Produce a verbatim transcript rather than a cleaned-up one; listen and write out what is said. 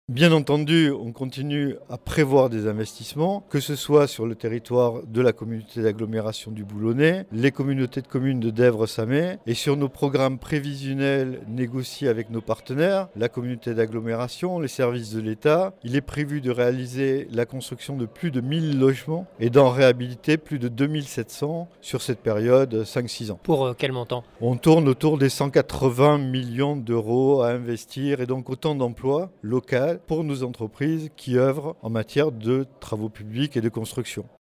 Bien entendu, on continue à prévoir des investissements, que ce soit sur le territoire de la communauté d'agglomération du Boulonnais, les communautés de communes de Dèvres-Samay et sur nos programmes prévisionnels négociés avec nos partenaires, la communauté d'agglomération, les services de l'État. Il est prévu de réaliser la construction de plus de mille logements et d'en réhabiliter plus de deux mille sept cents sur cette période cinq six ans. Pour euh, quel montant ? On tourne autour des cent quatre-vingts millions d'euros à investir et donc autant d'emplois locaux pour nos entreprises qui œuvrent en matière de travaux publics et de construction.